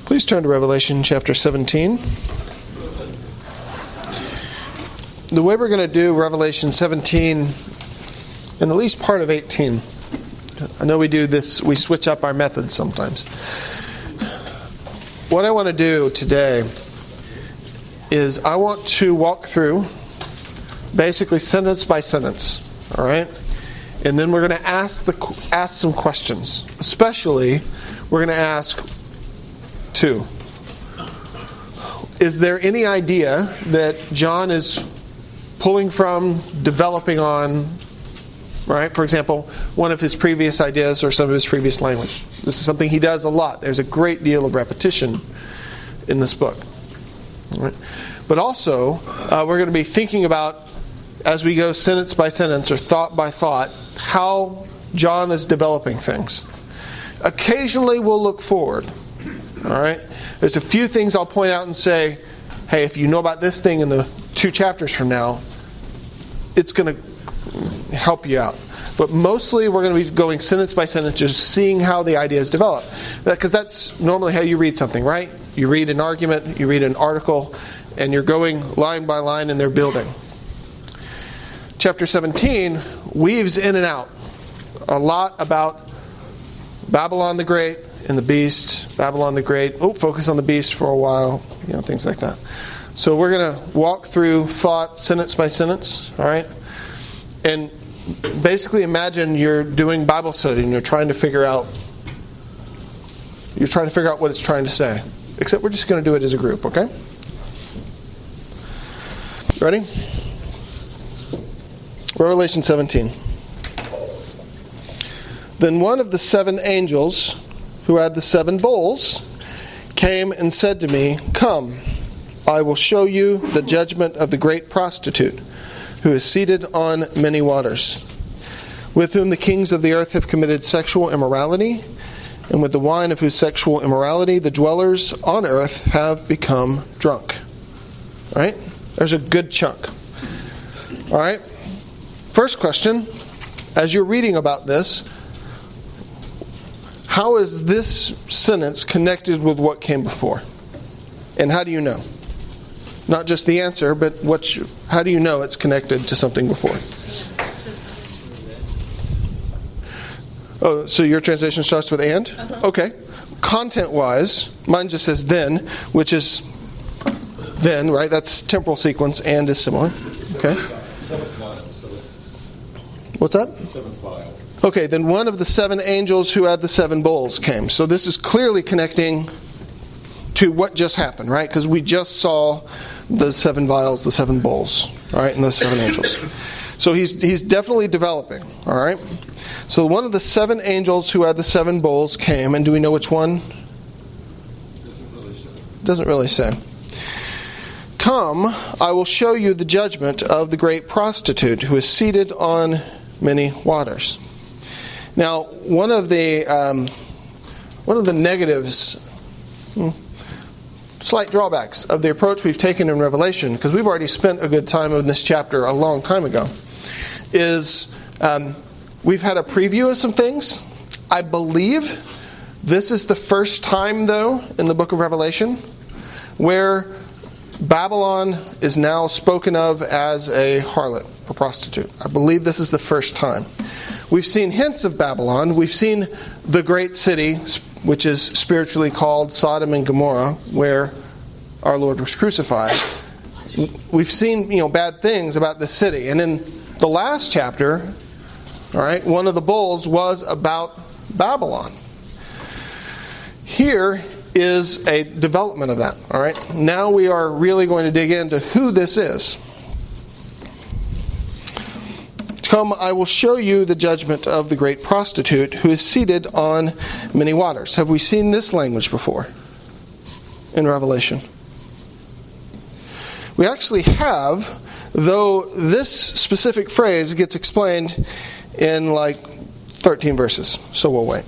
Please turn to Revelation chapter 17. The way we're going to do Revelation 17 and at least part of 18. I know we do this, we switch up our methods sometimes. What I want to do today is I want to walk through basically sentence by sentence, all right? And then we're going to ask some questions. Especially, we're going to ask two. Is there any idea that John is pulling from, developing on, right? For example, one of his previous ideas or some of his previous language. This is something he does a lot. There's a great deal of repetition in this book. All right? But also, we're going to be thinking about, as we go sentence by sentence or thought by thought, how John is developing things. Occasionally we'll look forward. All right? There's a few things I'll point out and say, hey, if you know about this thing in the 2 chapters from now, it's going to help you out. But mostly we're going to be going sentence by sentence, just seeing how the ideas develop. Because that's normally how you read something, right? You read an argument, you read an article, and you're going line by line and they're building. Chapter 17 weaves in and out a lot about Babylon the Great and the beast. Babylon the Great. Focus on the beast for a while. Things like that. So we're going to walk through thought sentence by sentence. All right? And basically imagine you're doing Bible study and you're trying to figure out what it's trying to say. Except we're just going to do it as a group, okay? Ready? Revelation 17. Then one of the 7 angels who had the 7 bowls came and said to me, "Come, I will show you the judgment of the great prostitute, who is seated on many waters, with whom the kings of the earth have committed sexual immorality, and with the wine of whose sexual immorality the dwellers on earth have become drunk." All right? There's a good chunk. All right? First question, as you're reading about this, how is this sentence connected with what came before? And how do you know? Not just the answer, but how do you know it's connected to something before? Oh, so your translation starts with "and"? Uh-huh. Okay. Content-wise, mine just says "then," which is "then," right? That's temporal sequence, "and" is similar. Okay. What's that? Okay, then one of the 7 angels who had the 7 bowls came. So this is clearly connecting to what just happened, right? Because we just saw the 7 vials, the 7 bowls, right? And the 7 angels. So he's definitely developing, all right? So one of the 7 angels who had the 7 bowls came, and do we know which one? Doesn't really say. "Come, I will show you the judgment of the great prostitute who is seated on many waters." Now, one of the negatives, slight drawbacks of the approach we've taken in Revelation, because we've already spent a good time in this chapter a long time ago, is we've had a preview of some things. I believe this is the first time, though, in the book of Revelation where Babylon is now spoken of as a harlot, a prostitute. I believe this is the first time. We've seen hints of Babylon. We've seen the great city, which is spiritually called Sodom and Gomorrah, where our Lord was crucified. We've seen, bad things about the city. And in the last chapter, all right, one of the bowls was about Babylon. Here is a development of that. All right. Now we are really going to dig into who this is. "Come, I will show you the judgment of the great prostitute who is seated on many waters." Have we seen this language before in Revelation? We actually have, though this specific phrase gets explained in 13 verses. So we'll wait.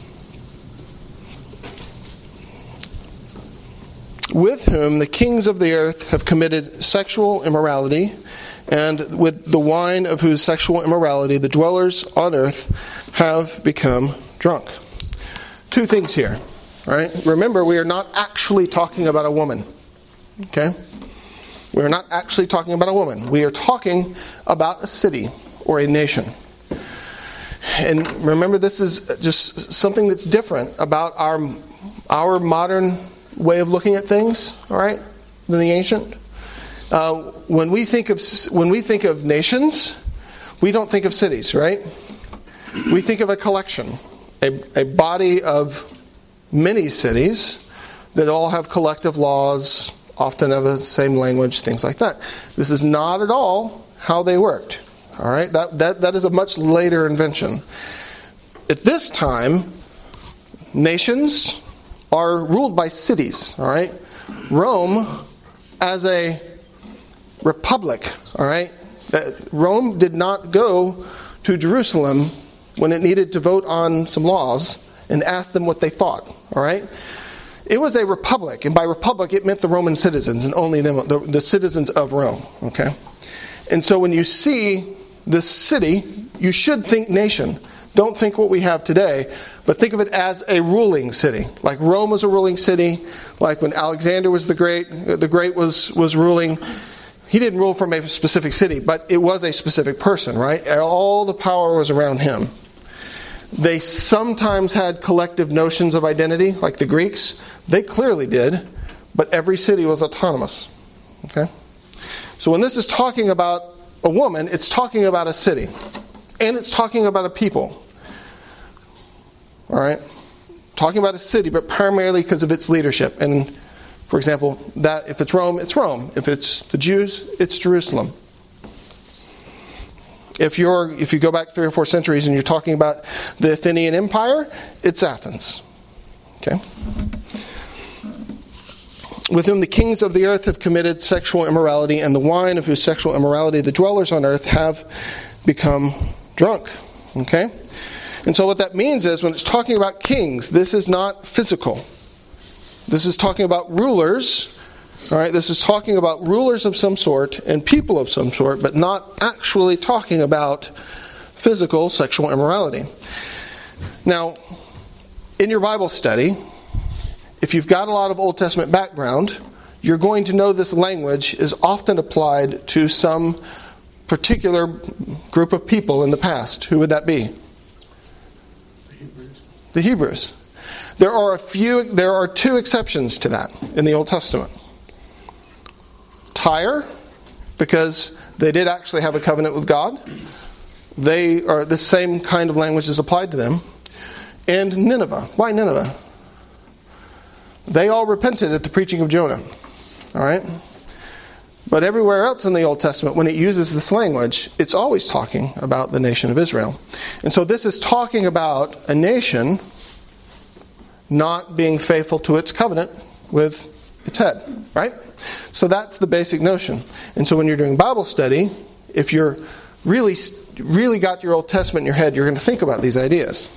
"With whom the kings of the earth have committed sexual immorality, and with the wine of whose sexual immorality the dwellers on earth have become drunk." 2 things here. right? Remember, we are not actually talking about a woman. Okay? We are not actually talking about a woman. We are talking about a city or a nation. And remember, this is just something that's different about our modern way of looking at things, all right, than the ancient. When we think of nations, we don't think of cities, right? We think of a collection, a body of many cities that all have collective laws, often have the same language, things like that. This is not at all how they worked. All right, that is a much later invention. At this time, nations are ruled by cities. All right, Rome as a republic. All right, Rome did not go to Jerusalem when it needed to vote on some laws and ask them what they thought. All right, it was a republic, and by republic it meant the Roman citizens and only them, the citizens of Rome. Okay, and so when you see this city, you should think nation. Don't think what we have today, but think of it as a ruling city. Like Rome was a ruling city, like when Alexander was the Great was ruling. He didn't rule from a specific city, but it was a specific person, right? All the power was around him. They sometimes had collective notions of identity, like the Greeks. They clearly did, but every city was autonomous. Okay? So when this is talking about a woman, it's talking about a city. And it's talking about a people. All right? Talking about a city, but primarily because of its leadership. And, for example, that if it's Rome, it's Rome. If it's the Jews, it's Jerusalem. If you go back 3 or 4 centuries and you're talking about the Athenian Empire, it's Athens. Okay? With whom the kings of the earth have committed sexual immorality, and the wine of whose sexual immorality the dwellers on earth have become drunk. Okay? And so what that means is, when it's talking about kings, this is not physical. This is talking about rulers. All right? This is talking about rulers of some sort and people of some sort, but not actually talking about physical sexual immorality. Now, in your Bible study, if you've got a lot of Old Testament background, you're going to know this language is often applied to some particular group of people in the past. Who would that be? The Hebrews. There are 2 exceptions to that in the Old Testament. Tyre, because they did actually have a covenant with God. They are the same kind of language is applied to them. And Nineveh. Why Nineveh? They all repented at the preaching of Jonah. All right? But everywhere else in the Old Testament, when it uses this language, it's always talking about the nation of Israel. And so this is talking about a nation not being faithful to its covenant with its head. Right? So that's the basic notion. And so when you're doing Bible study, if you're really got your Old Testament in your head, you're going to think about these ideas.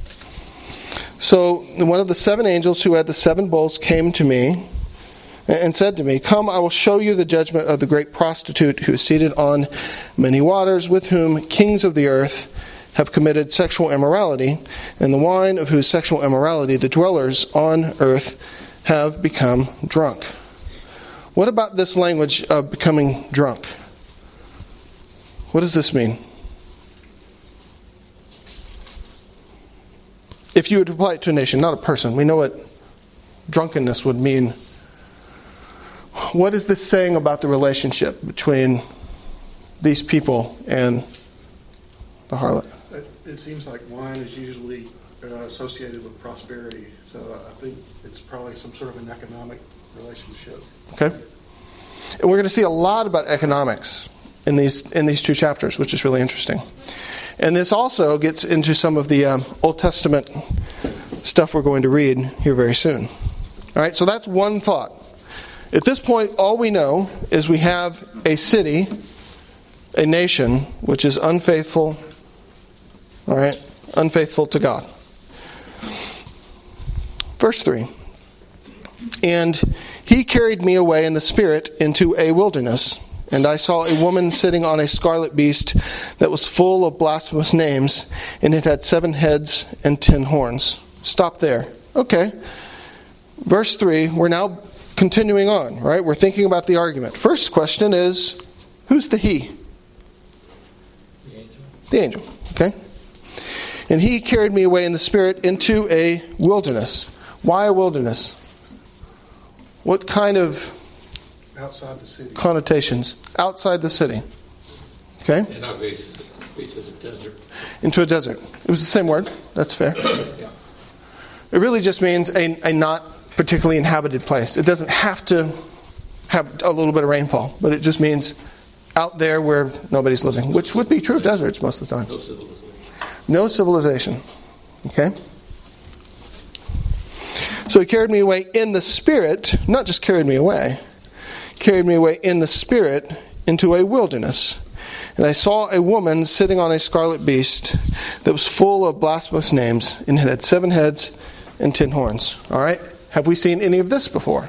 So one of the 7 angels who had the 7 bowls came to me and said to me, "Come, I will show you the judgment of the great prostitute who is seated on many waters, with whom kings of the earth have committed sexual immorality, and the wine of whose sexual immorality the dwellers on earth have become drunk." What about this language of becoming drunk? What does this mean? If you would apply it to a nation, not a person, we know what drunkenness would mean. What is this saying about the relationship between these people and the harlot? It seems like wine is usually associated with prosperity, so I think it's probably some sort of an economic relationship. Okay. And we're going to see a lot about economics in these 2 chapters, which is really interesting. And this also gets into some of the Old Testament stuff we're going to read here very soon. All right, so that's one thought. At this point, all we know is we have a city, a nation, which is unfaithful, all right, unfaithful to God. Verse 3. "And he carried me away in the Spirit into a wilderness, and I saw a woman sitting on a scarlet beast that was full of blasphemous names, and it had 7 heads and 10 horns." Stop there. Okay. verse 3, we're now continuing on, right? We're thinking about the argument. First question is, who's the he? The angel. The angel, okay? And he carried me away in the Spirit into a wilderness. Why a wilderness? What kind of Outside the city. connotations? Outside the city. Okay? And not basically the desert. Into a desert. It was the same word. That's fair. Yeah. It really just means a not particularly inhabited place. It doesn't have to have a little bit of rainfall, but it just means out there where nobody's living, which would be true of deserts most of the time. No civilization. No civilization. Okay? So he carried me away in the Spirit, not just carried me away in the Spirit into a wilderness. And I saw a woman sitting on a scarlet beast that was full of blasphemous names, and it had 7 heads and 10 horns. All right? Have we seen any of this before?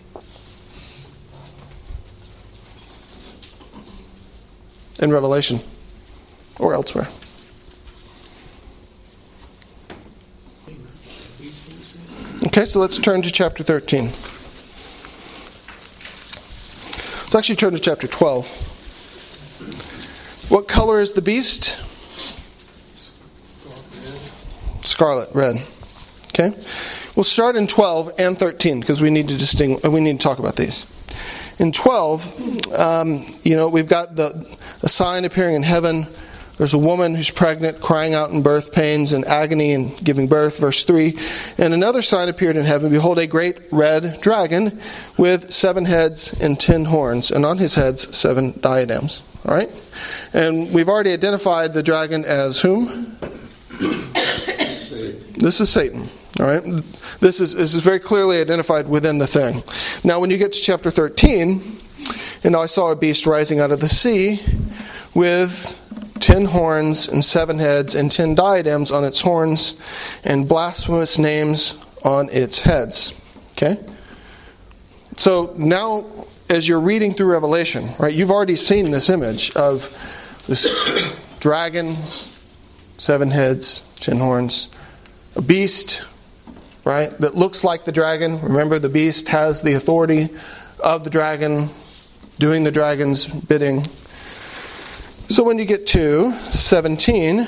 In Revelation or elsewhere? Okay, so let's turn to chapter 13. Let's actually turn to chapter 12. What color is the beast? Scarlet, red. Okay? We'll start in 12 and 13 because we need to talk about these. In 12, we've got a sign appearing in heaven. There's a woman who's pregnant, crying out in birth pains and agony and giving birth, verse 3. And another sign appeared in heaven. Behold, a great red dragon with 7 heads and 10 horns, and on his heads 7 diadems. All right? And we've already identified the dragon as whom? This is Satan. All right? This is very clearly identified within the thing. Now, when you get to chapter 13, and I saw a beast rising out of the sea with 10 horns and 7 heads and 10 diadems on its horns and blasphemous names on its heads. Okay? So now, as you're reading through Revelation, right, you've already seen this image of this dragon, 7 heads, 10 horns, a beast, right, that looks like the dragon. Remember, the beast has the authority of the dragon, doing the dragon's bidding. So when you get to 17,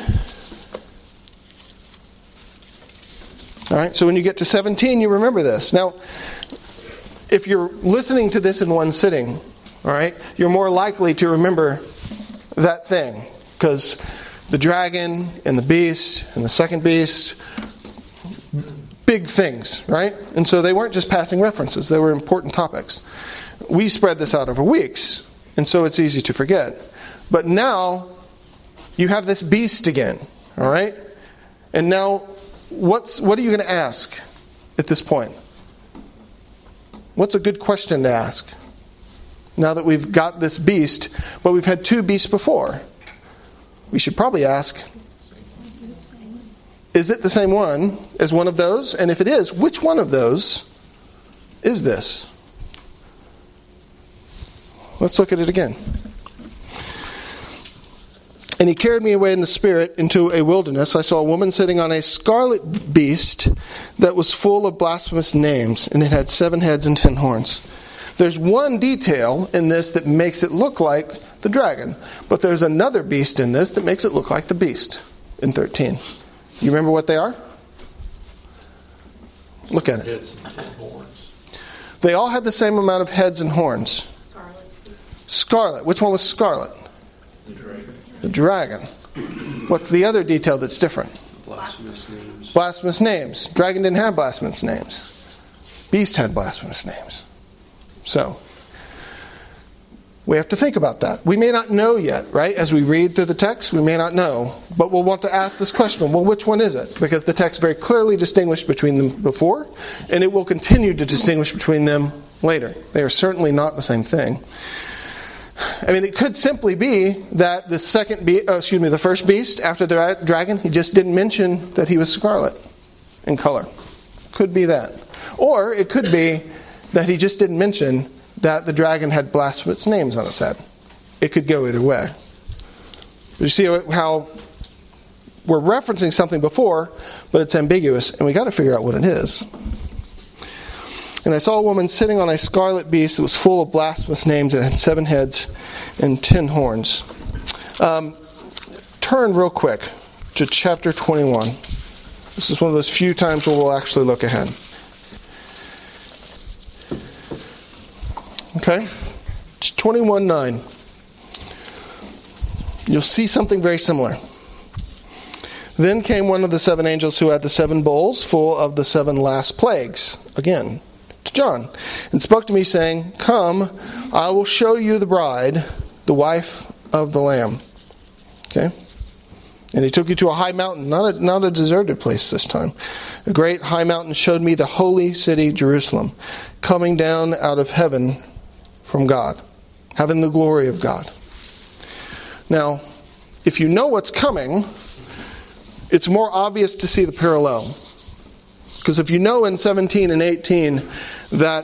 all right, so when you get to 17, you remember this. Now, if you're listening to this in one sitting, all right, you're more likely to remember that thing, because the dragon and the beast and the second beast, big things, right? And so they weren't just passing references, they were important topics. We spread this out over weeks, and so it's easy to forget. But now, you have this beast again, all right? And now, what are you going to ask at this point? What's a good question to ask? Now that we've got this beast, but we've had 2 beasts before. We should probably ask, is it the same one as one of those? And if it is, which one of those is this? Let's look at it again. And he carried me away in the Spirit into a wilderness. I saw a woman sitting on a scarlet beast that was full of blasphemous names, and it had 7 heads and 10 horns. There's one detail in this that makes it look like the dragon, but there's another beast in this that makes it look like the beast in 13. You remember what they are? Look at it. Heads and 10 horns. They all had the same amount of heads and horns. Scarlet. Which one was scarlet? The dragon. The dragon. What's the other detail that's different? Blasphemous names. Blasphemous names. Dragon didn't have blasphemous names. Beast had blasphemous names. So, we have to think about that. We may not know yet, right? As we read through the text, we may not know. But we'll want to ask this question, well, which one is it? Because the text very clearly distinguished between them before, and it will continue to distinguish between them later. They are certainly not the same thing. I mean, it could simply be that the first beast after the dragon, he just didn't mention that he was scarlet in color. Could be that. Or it could be that he just didn't mention that the dragon had blasphemous names on its head. It could go either way. You see how we're referencing something before, but it's ambiguous, and we got to figure out what it is. And I saw a woman sitting on a scarlet beast that was full of blasphemous names and had 7 heads and 10 horns. Turn real quick to chapter 21. This is one of those few times where we'll actually look ahead. Okay? 21:9. You'll see something very similar. Then came one of the 7 angels who had the 7 bowls full of the 7 last plagues, again, to John, and spoke to me, saying, Come, I will show you the bride, the wife of the Lamb. Okay? And he took you to a high mountain, not a deserted place this time. A great high mountain showed me the holy city, Jerusalem, coming down out of heaven from God, having the glory of God. Now, if you know what's coming, it's more obvious to see the parallel. Because if you know in 17 and 18 that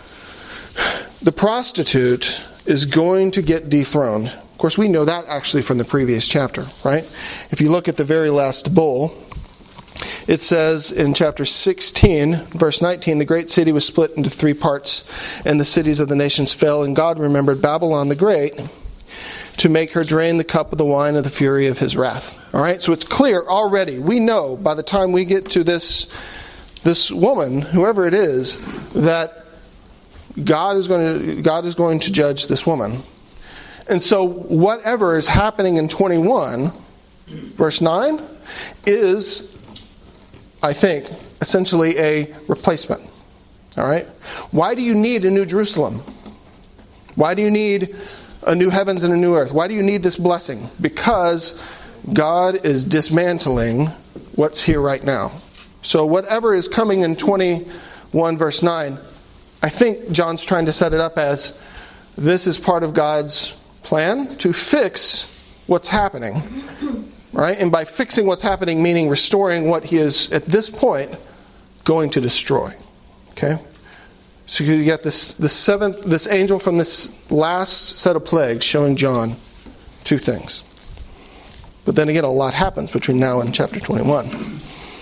the prostitute is going to get dethroned. Of course, we know that actually from the previous chapter, right? If you look at the very last bowl, it says in chapter 16, verse 19, the great city was split into 3 parts, and the cities of the nations fell, and God remembered Babylon the Great to make her drain the cup of the wine of the fury of his wrath. All right, so it's clear already. We know by the time we get to this woman, whoever it is, that God is going to judge this woman. And so whatever is happening in 21, verse 9, is, I think, essentially a replacement. All right? Why do you need a new Jerusalem? Why do you need a new heavens and a new earth? Why do you need this blessing? Because God is dismantling what's here right now. So whatever is coming in 21 verse 9, I think John's trying to set it up as this is part of God's plan to fix what's happening. Right? And by fixing what's happening, meaning restoring what he is, at this point, going to destroy. Okay? So you get this angel from this last set of plagues showing John 2 things. But then again, a lot happens between now and chapter 21.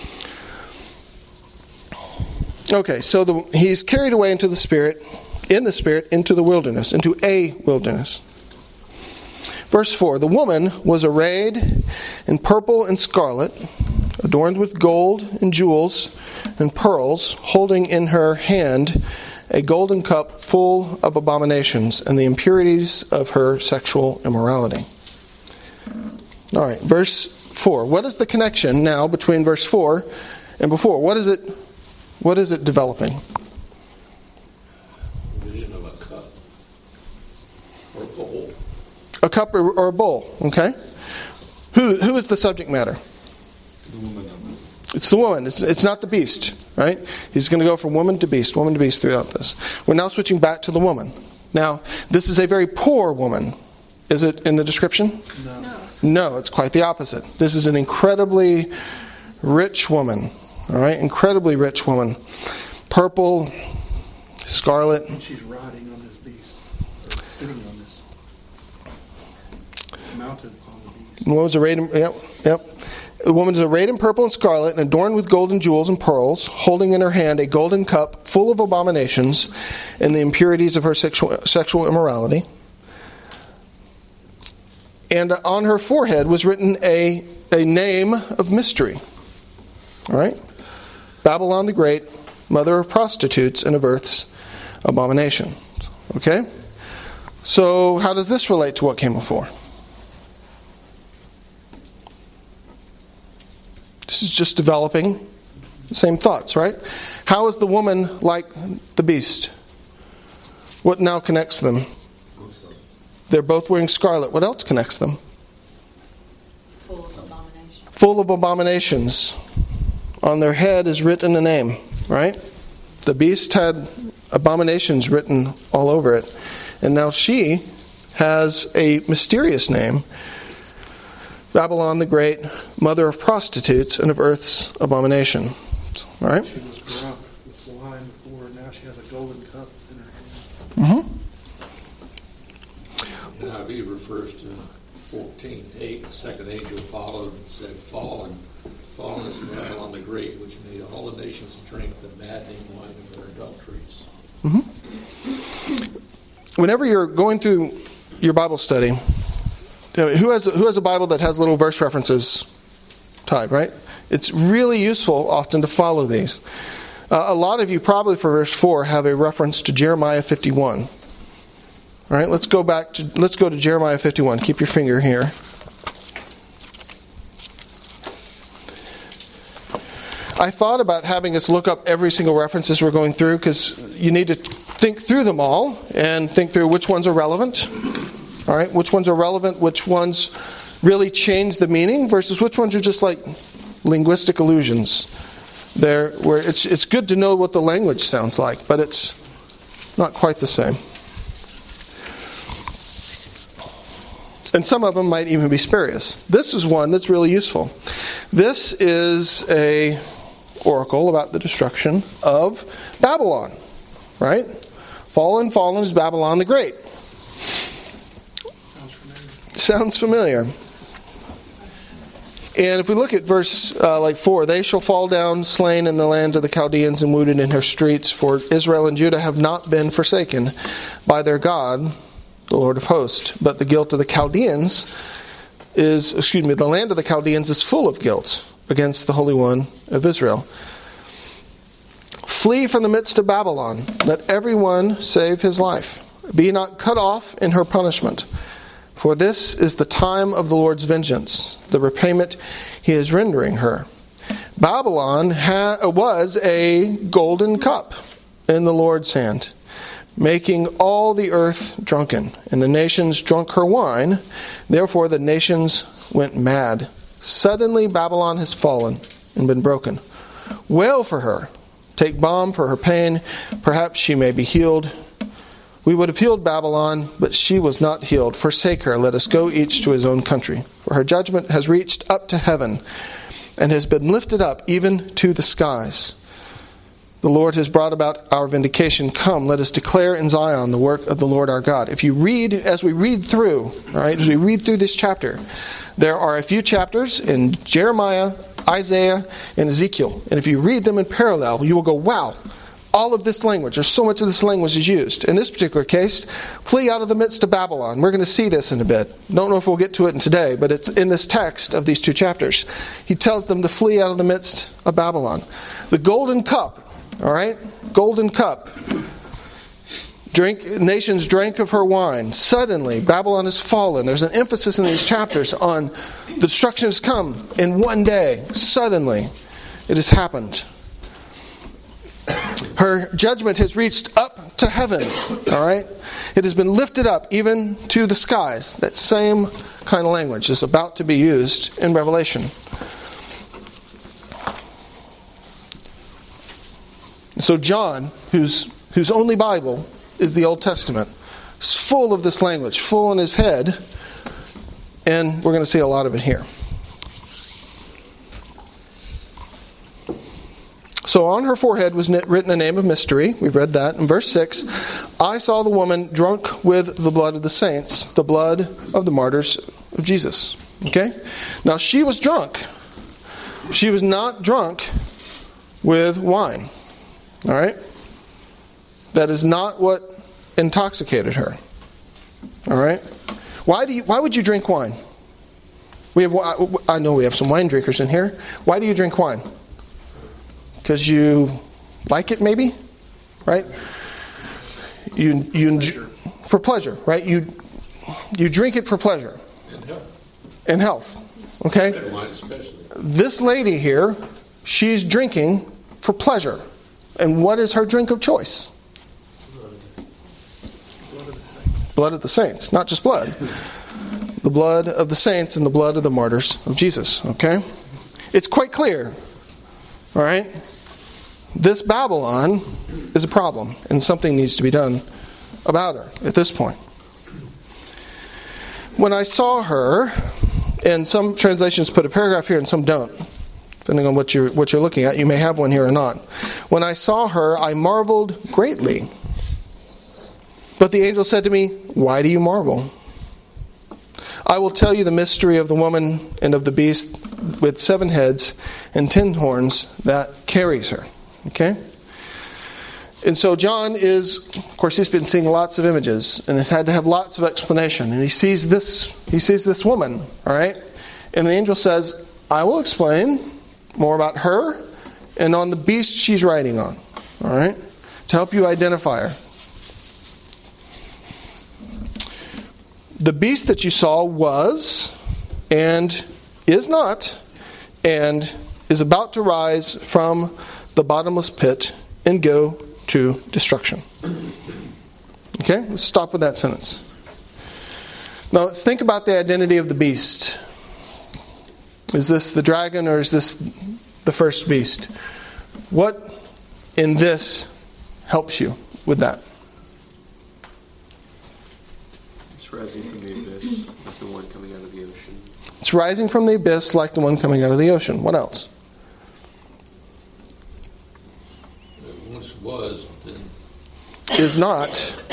Okay, so he's carried away into the Spirit, into the wilderness, into a wilderness. Verse 4, the woman was arrayed in purple and scarlet, adorned with gold and jewels and pearls, holding in her hand a golden cup full of abominations and the impurities of her sexual immorality. All right, verse 4. What is the connection now between verse 4 and before? What is it developing? Vision of a cup or a bowl. A cup or a bowl, okay? Who is the subject matter? The woman. It's the woman. It's not the beast, right? He's going to go from woman to beast throughout this. We're now switching back to the woman. Now, this is a very poor woman. Is it in the description? No, it's quite the opposite. This is an incredibly rich woman. All right, incredibly rich woman. Purple, scarlet. And she's riding on this beast, or sitting on this, mounted on the beast. The woman's arrayed in, yep. The woman is arrayed in purple and scarlet and adorned with golden jewels and pearls, holding in her hand a golden cup full of abominations and the impurities of her sexual immorality. And on her forehead was written a name of mystery. All right? Babylon the Great, mother of prostitutes and of earth's abomination. Okay? So how does this relate to what came before? This is just developing the same thoughts, right? How is the woman like the beast? What now connects them? They're both wearing scarlet. What else connects them? Full of abominations. Full of abominations. On their head is written a name, right? The beast had abominations written all over it. And now she has a mysterious name. Babylon the Great, mother of prostitutes and of earth's abomination. All right? She was drunk with wine before, now she has a golden cup in her hand. NIV refers to 14:8. The second angel followed and said, Fall and Fallen is Babylon the Great, which made all the nations drink the maddening wine of their adulteries. Whenever you're going through your Bible study, who has a Bible that has little verse references type, right? It's really useful often to follow these. A lot of you probably for verse 4 have a reference to Jeremiah 51. All right, let's go to Jeremiah 51. Keep your finger here. I thought about having us look up every single reference as we're going through, because you need to think through them all and think through which ones are relevant. All right, which ones are relevant, which ones really change the meaning, versus which ones are just like linguistic illusions. Where it's good to know what the language sounds like, but it's not quite the same. And some of them might even be spurious. This is one that's really useful. This is a oracle about the destruction of Babylon. Right? Fallen is Babylon the Great. Sounds familiar. And if we look at verse 4, they shall fall down slain in the lands of the Chaldeans and wounded in her streets, for Israel and Judah have not been forsaken by their God, the Lord of hosts. But the guilt of the Chaldeans the land of the Chaldeans is full of guilt against the Holy One of Israel. Flee from the midst of Babylon. Let everyone save his life. Be not cut off in her punishment. For this is the time of the Lord's vengeance, the repayment he is rendering her. Babylon was a golden cup in the Lord's hand, making all the earth drunken. And the nations drunk her wine. Therefore the nations went mad. Suddenly Babylon has fallen and been broken. Wail for her. Take balm for her pain. Perhaps she may be healed. We would have healed Babylon, but she was not healed. Forsake her. Let us go each to his own country. For her judgment has reached up to heaven and has been lifted up even to the skies. The Lord has brought about our vindication. Come, let us declare in Zion the work of the Lord our God. If you read, as we read through this chapter, there are a few chapters in Jeremiah, Isaiah, and Ezekiel. And if you read them in parallel, you will go, wow, all of this language, or so much of this language is used. In this particular case, flee out of the midst of Babylon. We're going to see this in a bit. Don't know if we'll get to it today, but it's in this text of these two chapters. He tells them to flee out of the midst of Babylon. The golden cup, all right? Golden cup. Nations drank of her wine. Suddenly, Babylon has fallen. There's an emphasis in these chapters on the destruction has come in one day. Suddenly, it has happened. Her judgment has reached up to heaven. All right? It has been lifted up even to the skies. That same kind of language is about to be used in Revelation. So John, whose only Bible is the Old Testament, is full of this language, full in his head, and we're going to see a lot of it here. So on her forehead was written a name of mystery. We've read that. In verse 6, I saw the woman drunk with the blood of the saints, the blood of the martyrs of Jesus. Okay? Now she was drunk. She was not drunk with wine. All right? That is not what intoxicated her. All right? Why would you drink wine? I know we have some wine drinkers in here. Why do you drink wine? Because you like it, maybe, right? For pleasure, right? You drink it for pleasure and health. Okay. This lady here, she's drinking for pleasure, and what is her drink of choice? Blood of the saints, not just blood. The blood of the saints and the blood of the martyrs of Jesus. Okay, it's quite clear. All right. This Babylon is a problem, and something needs to be done about her at this point. When I saw her, and some translations put a paragraph here and some don't, depending on what you're looking at. You may have one here or not. When I saw her, I marveled greatly. But the angel said to me, why do you marvel? I will tell you the mystery of the woman and of the beast with 7 heads and 10 horns that carries her. Okay? And so John is, of course, he's been seeing lots of images and has had to have lots of explanation. And he sees this woman, all right? And the angel says, I will explain more about her and on the beast she's riding on, all right? To help you identify her. The beast that you saw was and is not and is about to rise from the bottomless pit and go to destruction. Okay, let's stop with that sentence. Now let's think about the identity of the beast. Is this the dragon or is this the first beast? What in this helps you with that? It's rising from the abyss, like the one coming out of the ocean. It's rising from the abyss like the one coming out of the ocean. What else? It once was, then Is not,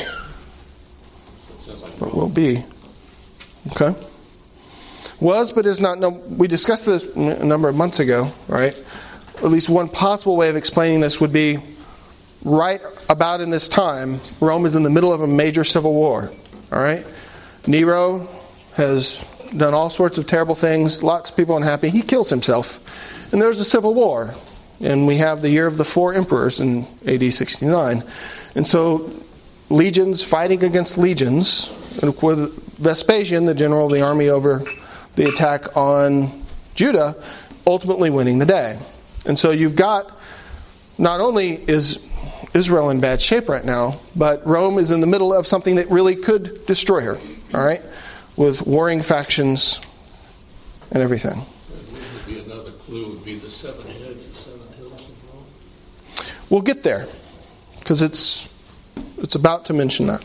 sounds like but will be. Okay? Was but is not. No, we discussed this a number of months ago, right? At least one possible way of explaining this would be right about in this time, Rome is in the middle of a major civil war. All right? Nero has done all sorts of terrible things, lots of people unhappy. He kills himself. And there's a civil war. And we have the year of the 4 emperors in AD 69. And so legions fighting against legions, and with Vespasian, the general of the army over the attack on Judah, ultimately winning the day. And so you've got, not only is Israel in bad shape right now, but Rome is in the middle of something that really could destroy her, all right, with warring factions and everything. would be another clue would be the 7 heads and 7 hills of Rome. We'll get there, because it's about to mention that.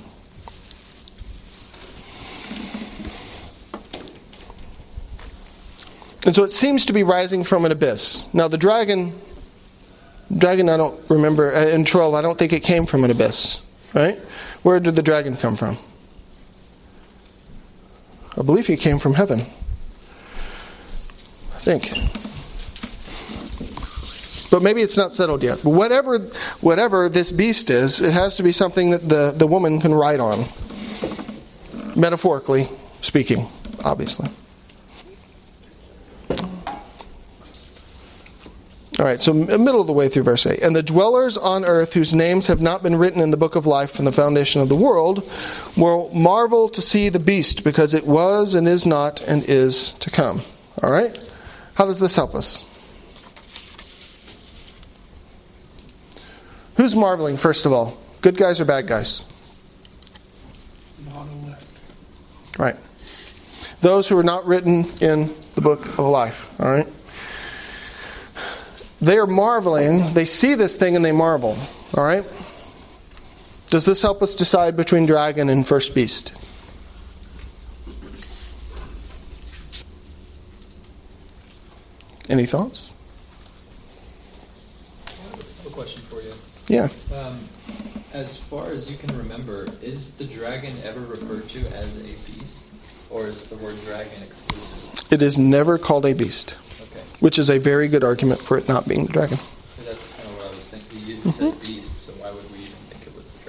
And so it seems to be rising from an abyss. Now the dragon, I don't remember, in 12, I don't think it came from an abyss, right? Where did the dragon come from? I believe he came from heaven. I think. But maybe it's not settled yet. But whatever this beast is, it has to be something that the woman can ride on. Metaphorically speaking, obviously. All right, so middle of the way through verse 8. And the dwellers on earth whose names have not been written in the book of life from the foundation of the world will marvel to see the beast, because it was and is not and is to come. All right? How does this help us? Who's marveling, first of all? Good guys or bad guys? Not elect. Right. Those who are not written in the book of life. All right? They are marveling. They see this thing and they marvel. All right? Does this help us decide between dragon and first beast? Any thoughts? I have a question for you. Yeah. As far as you can remember, is the dragon ever referred to as a beast? Or is the word dragon exclusive? It is never called a beast, Okay. which is a very good argument for it not being the dragon. So that's kind of what I was thinking. You said beast, so why would we even think it was the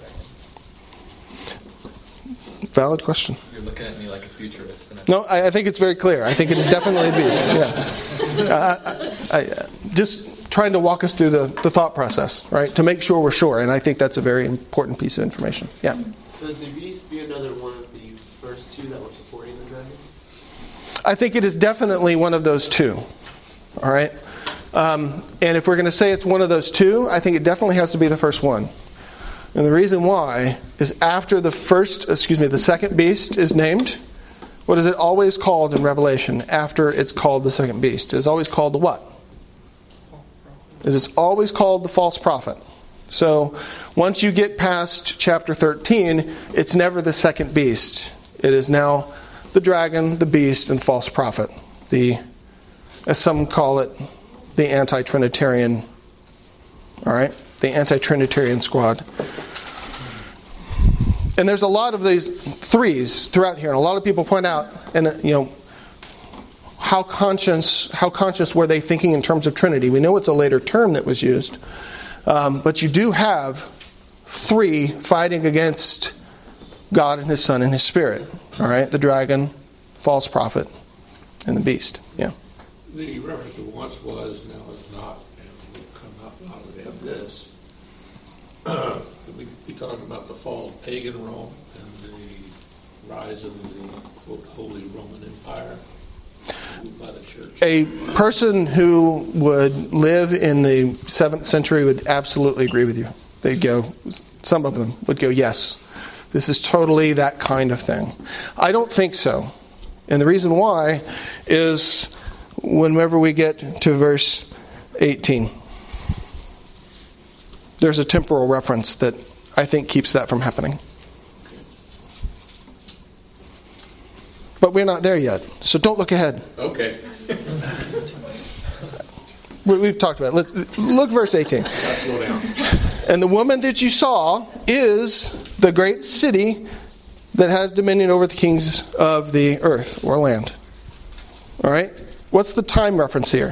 dragon? Valid question. You're looking at me like a futurist. And No, I think it's very clear. I think it is definitely a beast. Yeah. Just trying to walk us through the thought process, right? To make sure we're sure. And I think that's a very important piece of information. Yeah. Could the beast be another one of the first 2 that were supporting the dragon? I think it is definitely one of those 2. All right? And if we're going to say it's one of those 2, I think it definitely has to be the first one. And the reason why is after the second beast is named, what is it always called in Revelation after it's called the second beast? It is always called the what? It is always called the false prophet. So once you get past chapter 13, it's never the second beast. It is now the dragon, the beast, and false prophet. As some call it, the anti-Trinitarian. All right? The anti-Trinitarian squad. And there's a lot of these 3s throughout here. And a lot of people point out, and how conscious were they thinking in terms of Trinity? We know it's a later term that was used. But you do have three fighting against God and His Son and His Spirit. All right? The dragon, false prophet, and the beast. Yeah. The reference to once was, now is not, and will come out of it of this. We talk about the fall of pagan Rome and the rise of the, quote, Holy Roman Empire by the church. A person who would live in the 7th century would absolutely agree with you. They'd go, some of them would go, yes, this is totally that kind of thing. I don't think so. And the reason why is whenever we get to verse 18. There's a temporal reference that I think keeps that from happening. But we're not there yet, so don't look ahead. Okay. We've talked about it. Let's look verse 18. Let's slow down. And the woman that you saw is the great city that has dominion over the kings of the earth or land. All right? What's the time reference here?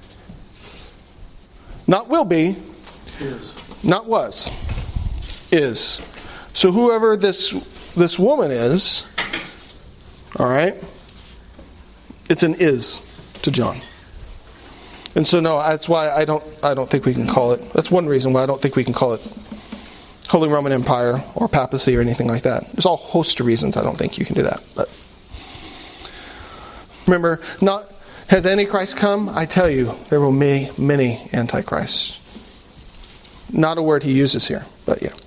Not will be. Is. Not was. Is. So whoever this woman is, all right, it's an is to John. And so no, that's why I don't think we can call it. That's one reason why I don't think we can call it Holy Roman Empire or papacy or anything like that. There's a host of reasons I don't think you can do that. But remember, has Antichrist come? I tell you, there will be many Antichrists. Not a word he uses here, but yeah.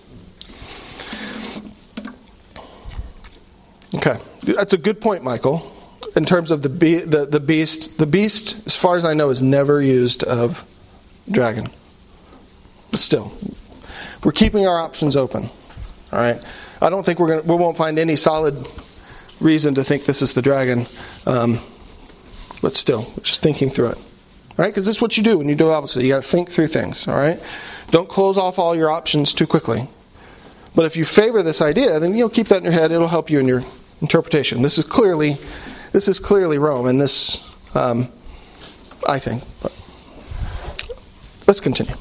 Okay, that's a good point, Michael. In terms of the beast, as far as I know, is never used of dragon. But still, we're keeping our options open. All right, I don't think we won't find any solid reason to think this is the dragon. But still, just thinking through it. All right, because this is what you do when you do opposite. You got to think through things. All right, don't close off all your options too quickly. But if you favor this idea, then keep that in your head. It'll help you in your interpretation. This is clearly Rome, and this, I think. But let's continue.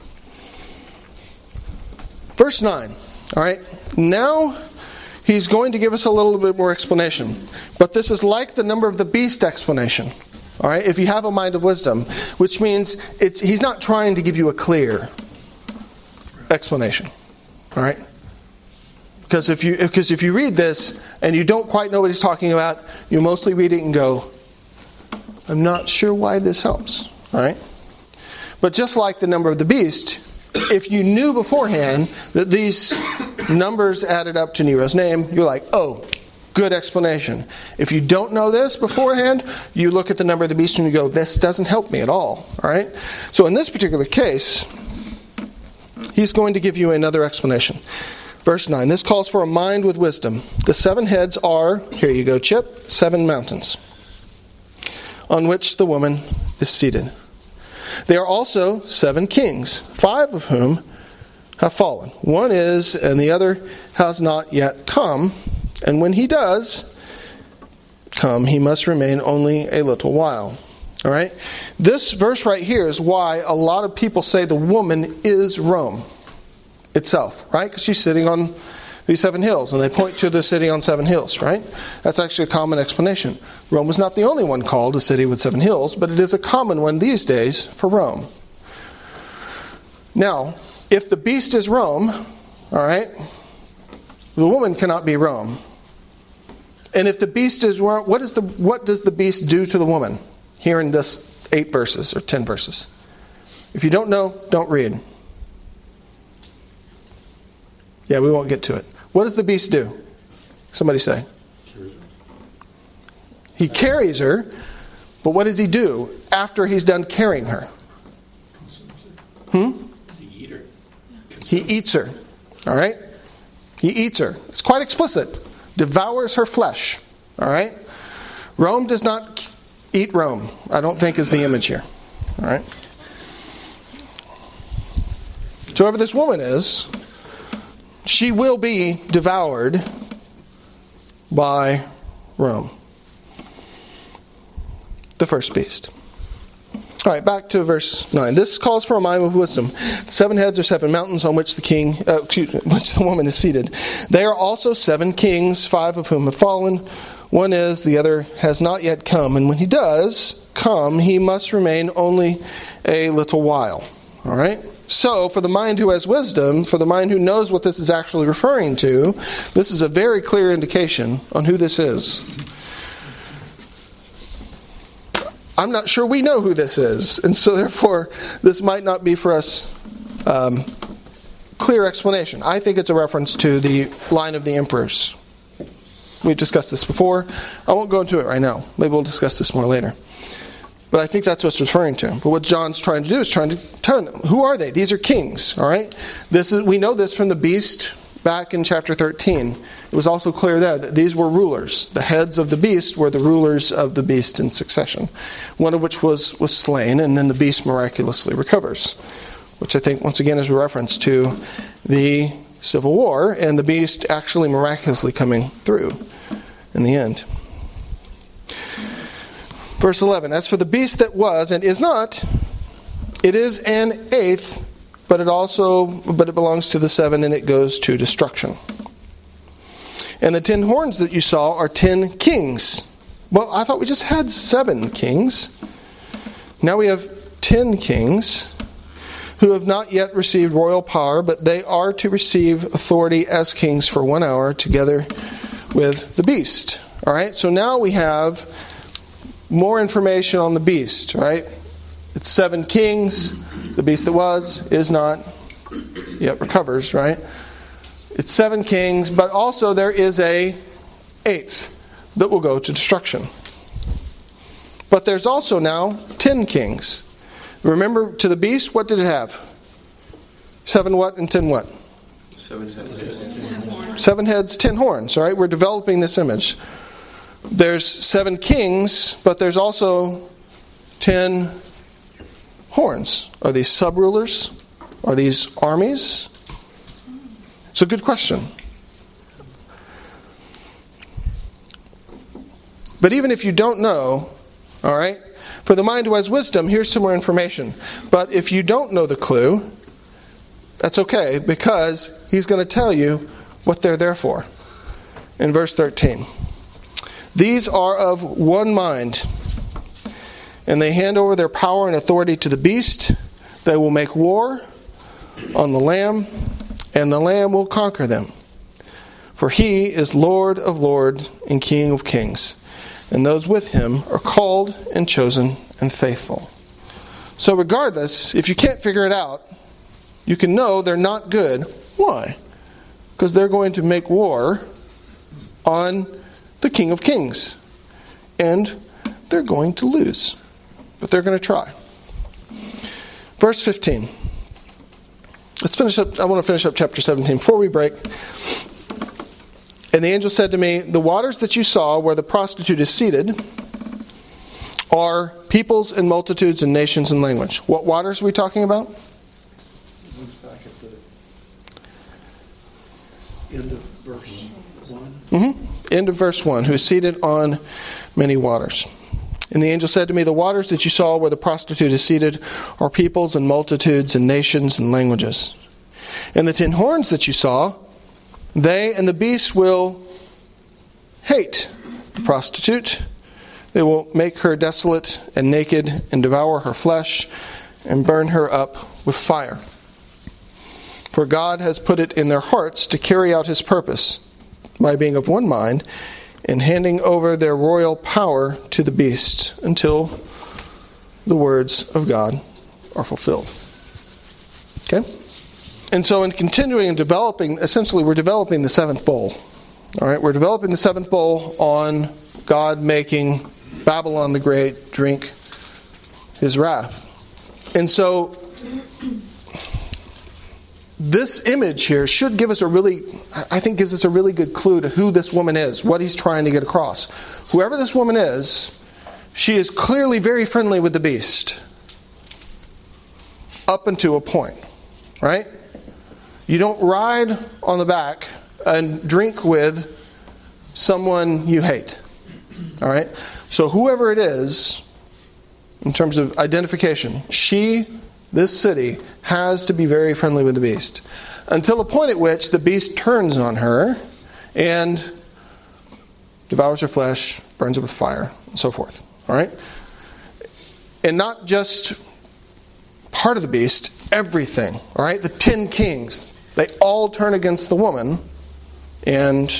Verse 9. All right. Now he's going to give us a little bit more explanation. But this is like the number of the beast explanation. All right. If you have a mind of wisdom, which means he's not trying to give you a clear explanation. All right. Because if you read this and you don't quite know what he's talking about, you mostly read it and go, I'm not sure why this helps. All right? But just like the number of the beast, if you knew beforehand that these numbers added up to Nero's name, you're like, oh, good explanation. If you don't know this beforehand, you look at the number of the beast and you go, this doesn't help me at all. All right? So in this particular case, he's going to give you another explanation. Verse 9, this calls for a mind with wisdom. The 7 heads are, here you go, Chip, 7 mountains on which the woman is seated. They are also 7 kings, 5 of whom have fallen. One is, and the other has not yet come. And when he does come, he must remain only a little while. All right? This verse right here is why a lot of people say the woman is Rome itself, right? Because she's sitting on these 7 hills, and they point to the city on 7 hills, right? That's actually a common explanation. Rome was not the only one called a city with 7 hills, but it is a common one these days for Rome. Now, if the beast is Rome, all right, the woman cannot be Rome. And if the beast is Rome, what does the beast do to the woman? Here in this 8 verses or 10 verses. If you don't know, don't read. Yeah, we won't get to it. What does the beast do? Somebody say. He carries her, but what does he do after he's done carrying her? He eats her. All right? He eats her. It's quite explicit. Devours her flesh. All right? Rome does not eat Rome, I don't think is the image here. All right? So whoever this woman is, she will be devoured by Rome. the first beast. All right, back to verse 9. This calls for a mime of wisdom. 7 heads are 7 mountains on which which the woman is seated. They are also 7 kings, 5 of whom have fallen. One is, the other has not yet come. And when he does come, he must remain only a little while. All right? So, for the mind who has wisdom, for the mind who knows what this is actually referring to, this is a very clear indication on who this is. I'm not sure we know who this is, and so therefore this might not be for us clear explanation. I think it's a reference to the line of the emperors. We've discussed this before. I won't go into it right now. Maybe we'll discuss this more later. But I think that's what it's referring to. But what John's trying to do is trying to turn them. Who are they? These are kings, all right? We know this from the beast back in chapter 13. It was also clear there that these were rulers. The heads of the beast were the rulers of the beast in succession, one of which was slain, and then the beast miraculously recovers, which I think, once again, is a reference to the civil war and the beast actually miraculously coming through in the end. Verse 11, as for the beast that was and is not, it is an eighth, but it belongs to the 7, and it goes to destruction. And the 10 horns that you saw are 10 kings. Well, I thought we just had 7 kings. Now we have 10 kings who have not yet received royal power, but they are to receive authority as kings for 1 hour together with the beast. All right, so now we have more information on the beast, right? It's 7 kings. The beast that was, is not, yet recovers, right? It's 7 kings, but also there is a 8th that will go to destruction. But there's also now 10 kings. Remember, to the beast, what did it have? 7 what and 10 what? 7 heads. 7 heads, 10 horns, all right? We're developing this image. There's 7 kings, but there's also 10 horns. Are these sub-rulers? Are these armies? It's a good question. But even if you don't know, all right, for the mind who has wisdom, here's some more information. But if you don't know the clue, that's okay, because he's going to tell you what they're there for. In verse 13. These are of one mind, and they hand over their power and authority to the beast. They will make war on the Lamb, and the Lamb will conquer them. For he is Lord of lords and King of kings, and those with him are called and chosen and faithful. So regardless, if you can't figure it out, you can know they're not good. Why? Because they're going to make war on the King of Kings. And they're going to lose. But they're going to try. Verse 15. Let's finish up. I want to finish up chapter 17 before we break. And the angel said to me, the waters that you saw where the prostitute is seated are peoples and multitudes and nations and language. What waters are we talking about? Back at the end of verse 1. Mm-hmm. End of verse 1. Who is seated on many waters. And the angel said to me, the waters that you saw where the prostitute is seated are peoples and multitudes and nations and languages. And the 10 horns that you saw, they and the beast will hate the prostitute. They will make her desolate and naked and devour her flesh and burn her up with fire. For God has put it in their hearts to carry out his purpose by being of one mind and handing over their royal power to the beast until the words of God are fulfilled. Okay? And so in continuing and developing, essentially we're developing the 7th bowl. All right, we're developing the 7th bowl on God making Babylon the Great drink his wrath. And so this image here should give us gives us a really good clue to who this woman is, what he's trying to get across. Whoever this woman is, she is clearly very friendly with the beast. Up until a point, right? You don't ride on the back and drink with someone you hate. All right? So whoever it is, in terms of identification. This city, has to be very friendly with the beast. Until the point at which the beast turns on her and devours her flesh, burns it with fire, and so forth. All right? And not just part of the beast, everything. All right? The 10 kings, they all turn against the woman and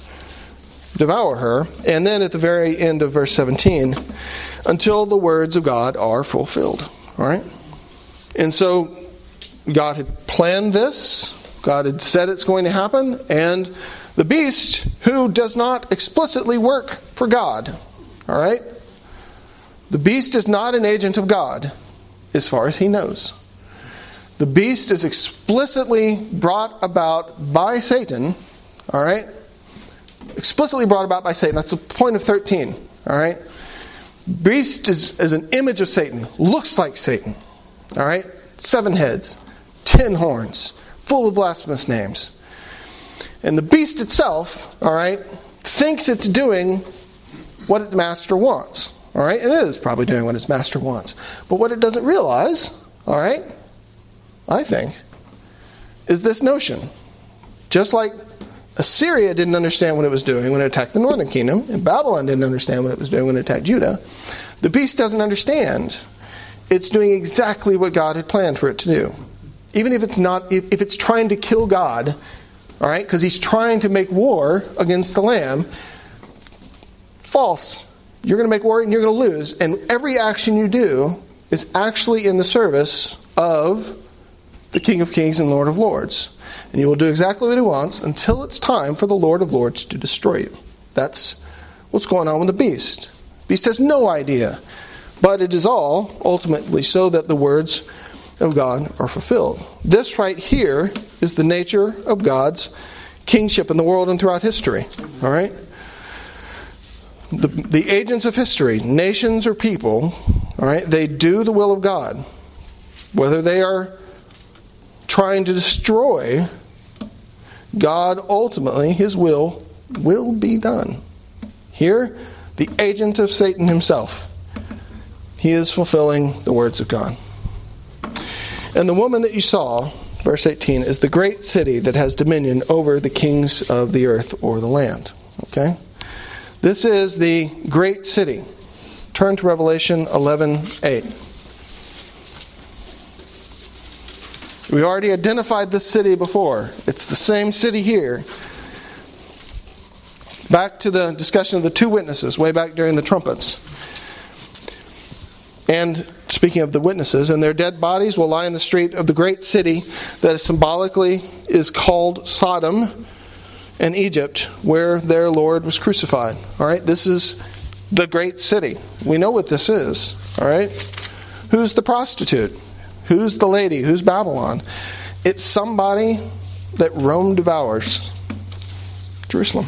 devour her. And then at the very end of verse 17, until the words of God are fulfilled. All right? And so God had planned this. God had said it's going to happen. And the beast, who does not explicitly work for God, all right? The beast is not an agent of God, as far as he knows. The beast is explicitly brought about by Satan, all right? Explicitly brought about by Satan. That's the point of 13, all right? Beast is an image of Satan, looks like Satan, all right? 7 heads, 10 horns, full of blasphemous names. And the beast itself, all right, thinks it's doing what its master wants. All right? And it is probably doing what its master wants. But what it doesn't realize, all right, I think, is this notion. Just like Assyria didn't understand what it was doing when it attacked the northern kingdom, and Babylon didn't understand what it was doing when it attacked Judah, the beast doesn't understand. It's doing exactly what God had planned for it to do. Even if it's trying to kill God, all right, because he's trying to make war against the Lamb, false. You're going to make war and you're going to lose. And every action you do is actually in the service of the King of Kings and Lord of Lords. And you will do exactly what he wants until it's time for the Lord of Lords to destroy you. That's what's going on with the beast. The beast has no idea. But it is all ultimately so that the words of God are fulfilled. This right here is the nature of God's kingship in the world and throughout history. All right? The agents of history, nations or people, all right, they do the will of God. Whether they are trying to destroy, God ultimately, his will be done. Here, the agent of Satan himself, he is fulfilling the words of God. And the woman that you saw, verse 18, is the great city that has dominion over the kings of the earth or the land. Okay? This is the great city. Turn to Revelation 11:8. We already identified this city before. It's the same city here. Back to the discussion of the 2 witnesses, way back during the trumpets. And speaking of the witnesses, and their dead bodies will lie in the street of the great city that symbolically is called Sodom and Egypt, where their Lord was crucified. All right, this is the great city. We know what this is. All right, who's the prostitute? Who's the lady? Who's Babylon? It's somebody that Rome devours. Jerusalem.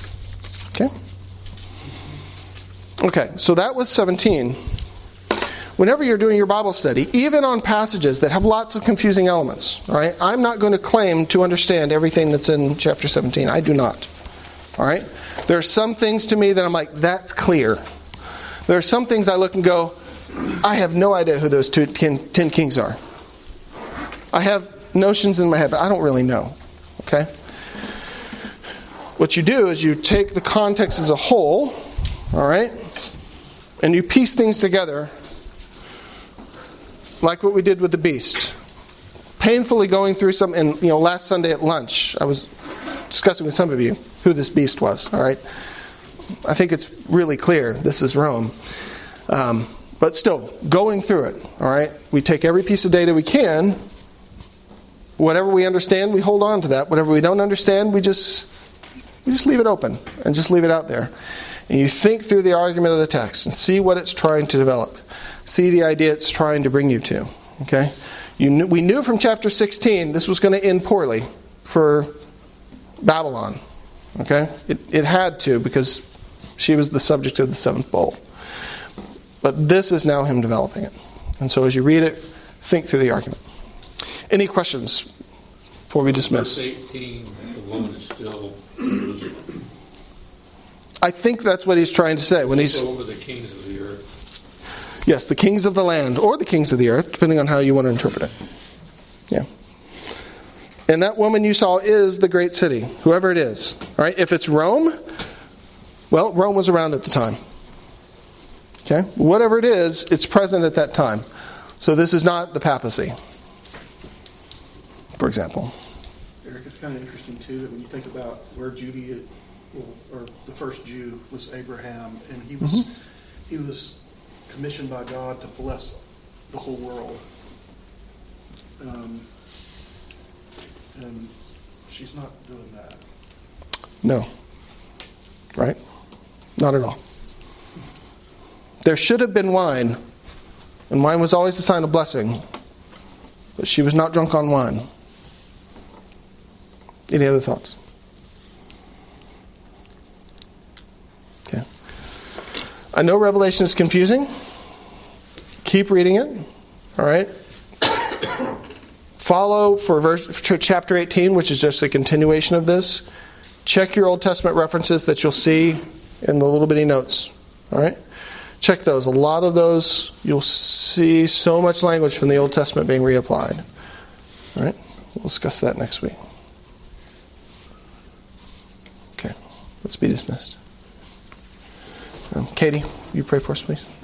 Okay, so that was 17. Whenever you're doing your Bible study, even on passages that have lots of confusing elements, all right, I'm not going to claim to understand everything that's in chapter 17. I do not. All right? There are some things to me that I'm like, that's clear. There are some things I look and go, I have no idea who those 10 kings are. I have notions in my head, but I don't really know. Okay? What you do is you take the context as a whole, all right, and you piece things together like what we did with the beast. Painfully going through some, and last Sunday at lunch, I was discussing with some of you who this beast was, all right? I think it's really clear. This is Rome. But still, going through it, all right? We take every piece of data we can. Whatever we understand, we hold on to that. Whatever we don't understand, we just leave it open and just leave it out there. And you think through the argument of the text and see what it's trying to develop. See the idea it's trying to bring you to. Okay? We knew from chapter 16 this was going to end poorly for Babylon. Okay? It had to, because she was the subject of the 7th bowl. But this is now him developing it. And so as you read it, think through the argument. Any questions before we dismiss? Verse 18, the woman is still Jerusalem. I think that's what he's trying to say when he's over the kings of the earth. Yes, the kings of the land or the kings of the earth, depending on how you want to interpret it. Yeah. And that woman you saw is the great city, whoever it is. All right? If it's Rome, well, Rome was around at the time. Okay? Whatever it is, it's present at that time. So this is not the papacy, for example. Eric, it's kind of interesting, too, that when you think about where Judah, or the first Jew was Abraham, and he was commissioned by God to bless the whole world. And she's not doing that. No. Right? Not at all. There should have been wine, and wine was always a sign of blessing, but she was not drunk on wine. Any other thoughts? Okay. I know Revelation is confusing. Keep reading it. All right? Follow for chapter 18, which is just a continuation of this. Check your Old Testament references that you'll see in the little bitty notes. All right? Check those. A lot of those, you'll see so much language from the Old Testament being reapplied. All right? We'll discuss that next week. Okay. Let's be dismissed. Katie, you pray for us, please.